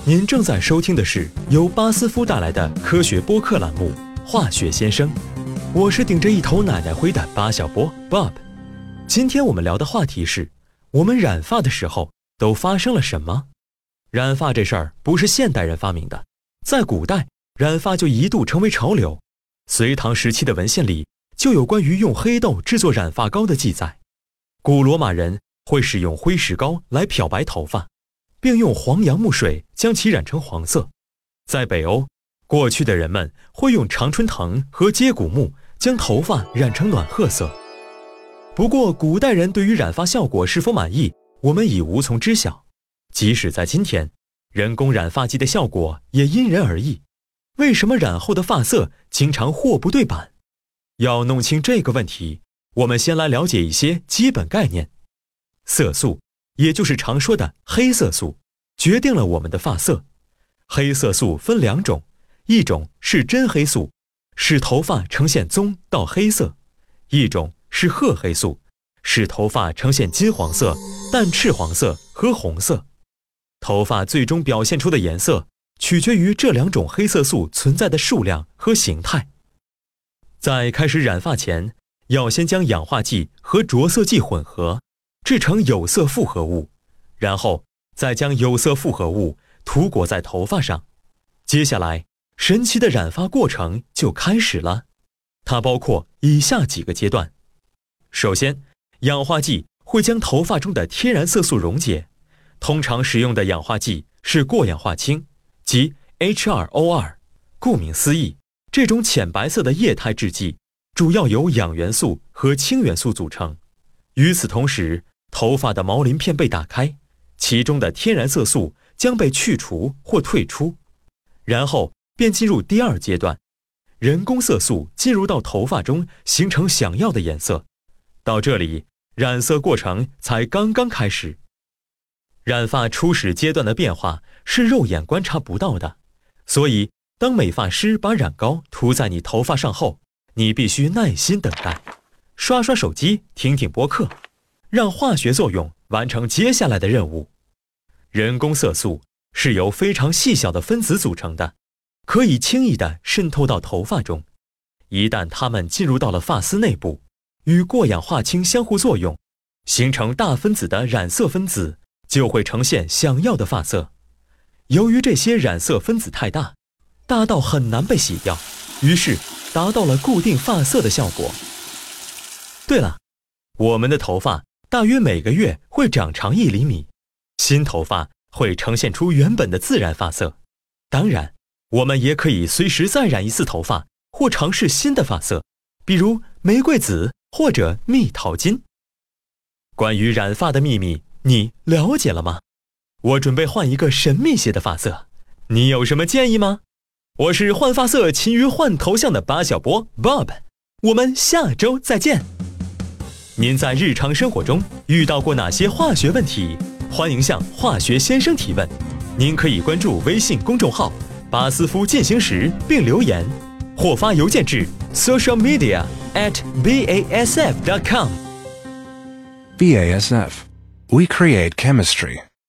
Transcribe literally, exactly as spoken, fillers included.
您正在收听的是由巴斯夫带来的科学播客栏目《化学先生》，我是顶着一头奶奶灰的巴小波 Bob。今天我们聊的话题是：我们染发的时候都发生了什么？染发这事儿不是现代人发明的，在古代，染发就一度成为潮流。隋唐时期的文献里就有关于用黑豆制作染发膏的记载。古罗马人会使用灰石膏来漂白头发，并用黄杨木水将其染成黄色。在北欧，过去的人们会用常春藤和接骨木将头发染成暖褐色。不过，古代人对于染发效果是否满意，我们已无从知晓。即使在今天，人工染发剂的效果也因人而异。为什么染后的发色经常货不对版？要弄清这个问题，我们先来了解一些基本概念。色素，也就是常说的黑色素，决定了我们的发色。黑色素分两种，一种是真黑素，使头发呈现棕到黑色；一种是褐黑素，使头发呈现金黄色、淡赤黄色和红色。头发最终表现出的颜色取决于这两种黑色素存在的数量和形态。在开始染发前，要先将氧化剂和着色剂混合，制成有色复合物，然后再将有色复合物涂裹在头发上。接下来，神奇的染发过程就开始了。它包括以下几个阶段。首先，氧化剂会将头发中的天然色素溶解，通常使用的氧化剂是过氧化氢，即 H 二 O 二。 顾名思义，这种浅白色的液态制剂主要由氧元素和氢元素组成。与此同时，头发的毛鳞片被打开，其中的天然色素将被去除或退出，然后便进入第二阶段，人工色素进入到头发中，形成想要的颜色。到这里，染色过程才刚刚开始。染发初始阶段的变化是肉眼观察不到的，所以当美发师把染膏涂在你头发上后，你必须耐心等待，刷刷手机，听听播客，让化学作用完成接下来的任务。人工色素是由非常细小的分子组成的，可以轻易地渗透到头发中。一旦它们进入到了发丝内部，与过氧化氢相互作用，形成大分子的染色分子，就会呈现想要的发色。由于这些染色分子太大，大到很难被洗掉，于是达到了固定发色的效果。对了，我们的头发大约每个月会长长一厘米，新头发会呈现出原本的自然发色。当然，我们也可以随时再染一次头发，或尝试新的发色，比如玫瑰紫或者蜜桃金。关于染发的秘密，你了解了吗？我准备换一个神秘些的发色，你有什么建议吗？我是换发色勤于换头像的巴小波 Bob， 我们下周再见。您在日常生活中遇到过哪些化学问题？欢迎向化学先生提问。您可以关注微信公众号巴斯夫进行时并留言，或发邮件至 social media at basf dot com。 B A S F. We create chemistry.